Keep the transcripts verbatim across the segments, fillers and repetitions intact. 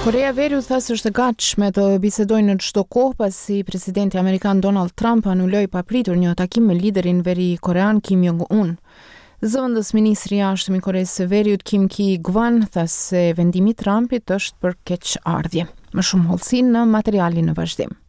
Korea e Veriut tha se është e gatshme të bisedojë në çdo kohë pasi presidenti amerikan Donald Trump anuloi papritur një takim me liderin veri korean Kim Jong-un. Zëvendës ministri i jashtëm i Koreas së Veriut Kim Ki-gwan tha se vendimi i Trumpit është për keqardhje. Më shumë hollësi në materialin në vazhdim.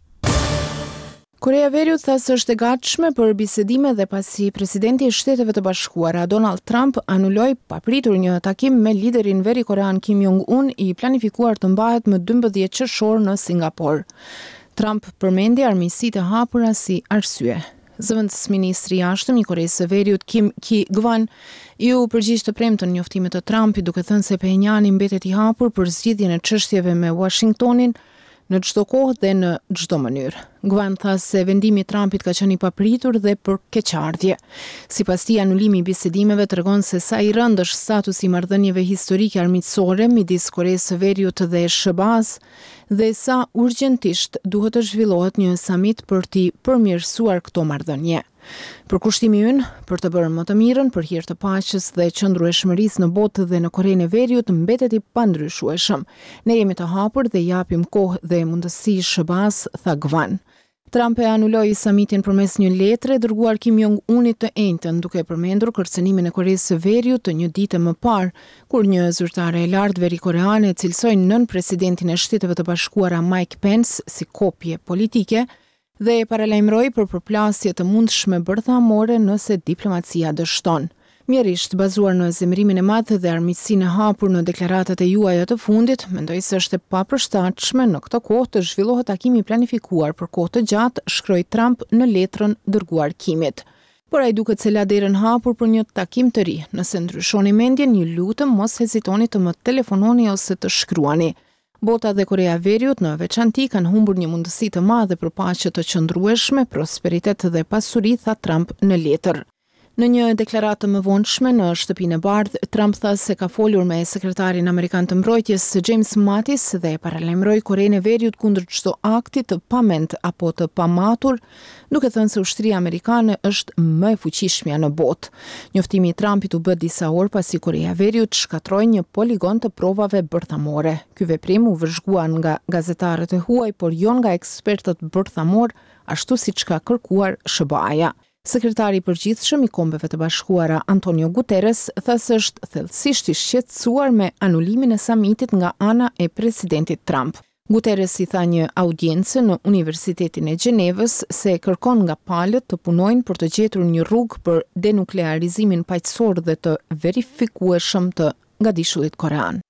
Korea e Veriut tha se është e gatshme për bisedime dhe pasi presidenti i Shteteve të Bashkuara Donald Trump anuloi papritur një takim me liderin veri korean Kim Jong-un i planifikuar të mbahet më dymbëdhjetë qershor në Singapur. Trump përmendi armiqësitë e hapura si arsye. Zëvendës ministri i jashtëm i Koreas së Veriut Kim Ki-gwan ju përgjigj të premtën njoftimit të Trumpit duke thënë se Pyongyang mbetet i hapur për zgjidhjen e çështjeve me Washingtonin në çdo kohë dhe në çdo mënyrë. Gwan tha se vendimi i Trumpit ka qenë i papritur dhe për keqardhje. Sipas tij, anulimi i bisedimeve tregon se sa i rëndë është statusi i marrëdhënieve historike armiqësore midis Koreas së Veriut dhe sh B A-s dhe sa urgjentisht duhet të zhvillohet një samit për t'i përmirësuar këto marrëdhënie. Përkushtimi ynë për të bërë më të mirën për hir të paqes dhe qëndrueshmërisë në botë dhe në Korenë e Veriut mbetet i pandryshueshëm. Ne jemi të hapur dhe japim kohë dhe mundësi sh B A-s, tha Gwan. Trump e anuloi samitin përmes një letre dërguar Kim Jong-unit të enjtën, duke përmendur kërcënimin e Koreas së Veriut të një dite më parë, kur një zyrtare e lartë veri koreane cilsoi nën presidentin e Shteteve të Bashkuara Mike Pence si kopje politike dhe e paralajmëroi për përplasje të mundshme bërthamore nëse diplomacia dështon. Mjerisht bazuar në zemërimin e madh dhe armiqësinë e hapur në deklaratat e juaja të fundit, mendoj se është e papërshtatshme në këtë kohë të zhvillohet takimi planifikuar për kohë të gjatë, shkroi Trump në letrën dërguar Kimit. Por ai duket se la derën hapur për një takim të ri. Nëse ndryshoni mendjen, ju lutem mos hezitoni të më telefononi ose të shkruani. Bota dhe Korea e Veriut në veçanti kanë humbur një mundësi të madhe për paqe të qëndrueshme, prosperitet dhe pasuri, tha Trump në letër. Në një deklaratë më vonshme në shtëpinë e bardhë, Trump tha se ka folur me sekretarin amerikan të mbrojtjes James Mattis dhe paralajmëroi Korenë e Veriut kundër çdo akti të pamend apo të pamatur, duke thënë se ushtria amerikane është më e fuqishmja në botë. Njoftimi i Trumpit u bë disa orë pasi Korea e Veriut shkatroi një poligon të provave bërthamore. Ky veprim u vëzhgua nga gazetarët e huaj, por jo nga ekspertët bërthamor, ashtu siç ka kërkuar sh B A-ja. Sekretari i përgjithshëm i Kombeve të Bashkuara Antonio Guterres tha se është thellësisht i shqetësuar me anulimin e samitit nga ana e presidentit Trump. Guterres i tha një audiencë në Universitetin e Gjenevës se kërkon nga palët të punojnë për të gjetur një rrugë për denuklearizimin paqësor dhe të verifikueshëm të ngadishullit korean.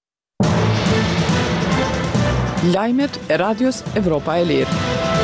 Lajmet e Radios Evropa e Lirë.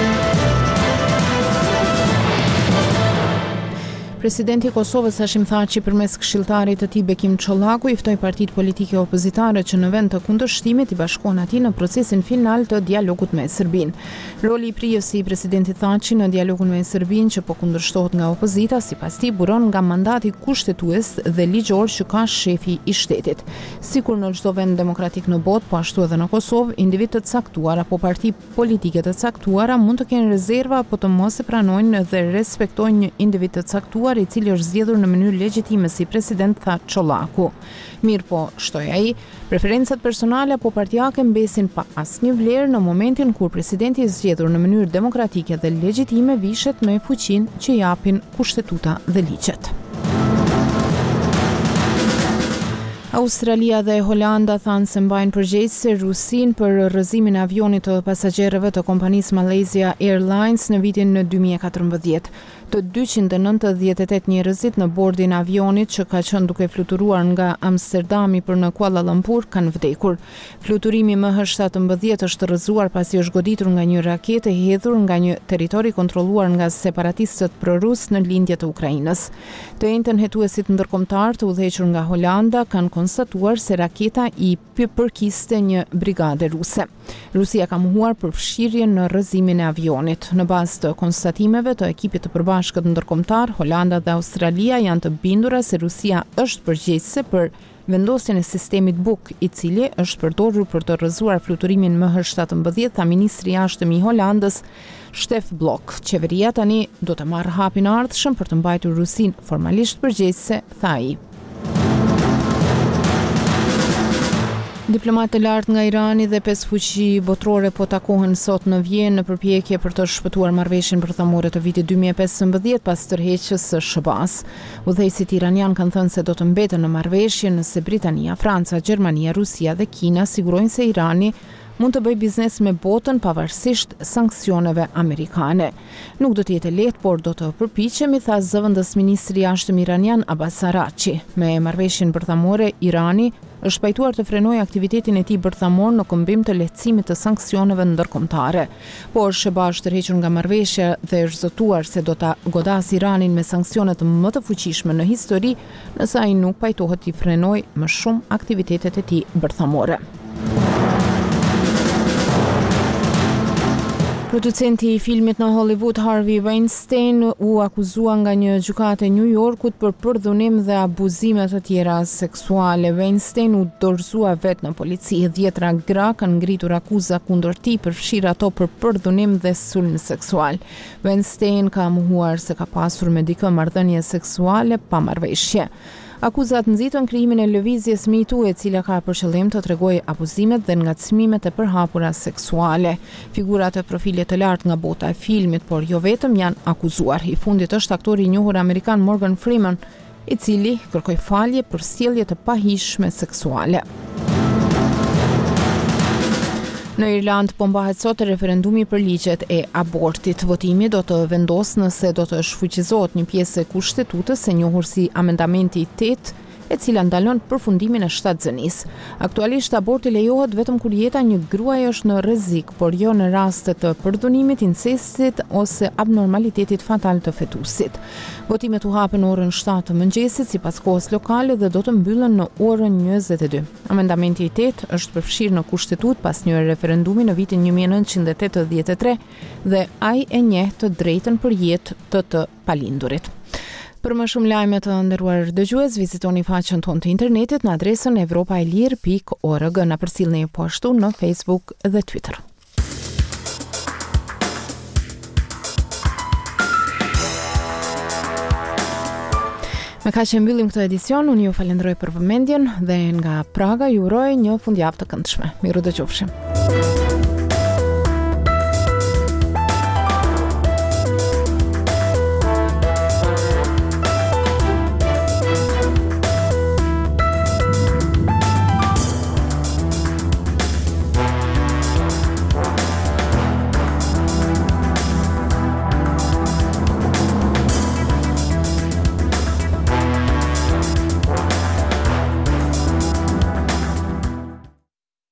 Presidenti i Kosovës Hashim Thaçi përmes këshilltarit të tij Bekim Çollaku i ftoi partitë politike opozitare që në vend të kundërshtimit i bashkohen atij në procesin final të dialogut me Serbinë. Roli i prijës i presidentit Thaçi në dialogun me Serbinë që po kundërshtohet nga opozita, sipas tij buron nga mandati kushtetues dhe ligjor që ka shefi i shtetit. Sikur në çdo vend demokratik në botë, po ashtu edhe në Kosovë, individ të caktuar apo parti politike të caktuara mund të kenë rezerva apo të mos e pranojnë dhe respektojnë një individ të caktuar i cili është zgjedhur në mënyrë legjitime si president, tha Çollaku. Mirë po, shtoi ai, preferencat personale apo partijake mbesin pa asnjë vlerë në momentin kur presidenti i zgjedhur në mënyrë demokratike dhe legjitime vishet me fuqinë që japin kushtetuta dhe ligjet. Australia dhe Holanda thanë se mbajnë përgjegjësi Rusinë për rrëzimin e avionit të pasagjerëve të kompanisë Malaysia Airlines në vitin dy mijë e katërmbëdhjetë. Të dyqind e nëntëdhjetë e tetë njerëzit në bordin e avionit që ka qenë duke fluturuar nga Amsterdami për në Kuala Lumpur kanë vdekur. Fluturimi M H shtatëmbëdhjetë është rrëzuar pasi është goditur nga një raketë e hedhur nga një territori kontrolluar nga separatistët prorus në lindje të Ukrainës. Të njëjtën hetuesit ndërkombëtar të udhëhequr nga Holanda kanë konstatuar se raketa i përkiste një brigade ruse. Rusia ka mohuar për fshirjen në rrëzimin e avionit. Në bazë të konstatimeve të ekipit të përbashkët ndërkombëtar, Holanda dhe Australia janë të bindura se Rusia është përgjegjëse për vendosjen e sistemit Buk, i cili është përdorur për të rrëzuar fluturimin M H shtatëmbëdhjetë, tha ministri i jashtëm i Holandës, Stef Blok. Qeveria tani do të marrë hapin e ardhshëm për të mbajtur Rusinë formalisht përgjegjëse, tha ai. Diplomatë të lartë nga Irani dhe pesë fuqi botërore po takohen sot në Vjenë në përpjekje për të shpëtuar marrëveshjen bërthamore të vitit dy mijë e pesëmbëdhjetë pas tërheqjes së S B A-s. Udhëheqësit iranian kanë thënë se do të mbeten në marrëveshje nëse Britania, Franca, Gjermania, Rusia dhe Kina sigurojnë se Irani mund të bëj biznes me botën pavarësisht sanksioneve amerikane. Nuk do të jetë lehtë, por do të përpiqemi, tha zëvendës ministri i jashtëm iranian Abbas Araghchi. Me marrëveshjen bërthamore, Irani është pajtuar të frenojë aktivitetin e tij bërthamor në këmbim të lehtësimit të sanksioneve ndërkombëtare. Por S B A është tërhequr nga marrëveshja dhe është zotuar se do ta godasë Iranin me sanksionet më të fuqishme në histori, nëse ai nuk pajtohet të frenojë më shumë aktivitetet e tij bërthamore. Producenti i filmit në Hollywood Harvey Weinstein u akuzua nga një gjykate e New Yorkut për përdhunim dhe abuzime të tjera seksuale. Weinstein u dorëzua vetë në polici. Dhjetra gra kanë ngritur akuza kundër tij, përfshirë ato për përdhunim dhe sulm seksual. Weinstein ka mohuar se ka pasur me dikë marrëdhënie seksuale pa marrëveshje. Akuzat nxitën krijimin e lëvizjes Me Too, e cila ka për qëllim të tregojë abuzimet dhe ngacmimet e përhapura seksuale. Figurat e profilit të lartë nga bota e filmit, por jo vetëm, janë akuzuar. I fundit është aktori i njohur amerikan Morgan Freeman, i cili kërkoi falje për sjellje të pahishme seksuale. Në Irland po mbahet sot referendumi për ligjet e abortit. Votimi do të vendosë nëse do të shfuqizohet një pjesë e kushtetutës e njohur si Amendamenti tetë, e cila ndalon përfundimin e shtatzënisë. Aktualisht aborti lejohet vetëm kur jeta një gruaje është në rrezik, por jo në raste të përdhunimit, incestit ose abnormalitetit fatal të fetusit. Votimet u hapen orën shtatë të mëngjesit sipas kohës lokale dhe do të mbyllen në orën njëzet e dy. Amendamenti tetë është përfshirë në kushtetutë pas një referendumi në vitin një mijë e nëntëqind e tetëdhjetë e tre dhe ai e njeh të drejtën për jetë të të palindurit. Për më shumë lajme të nderuar dëgjues, vizitoni faqen tonë të internetit në adresën evropaelir pikë org. Na përcjellni po ashtu në Facebook dhe Twitter. Me kaq e mbyllim këtë edicion, unë ju falenderoj për vëmendjen dhe nga Praga ju uroj një fundjavë të këndshme. Miru dëgjofshim.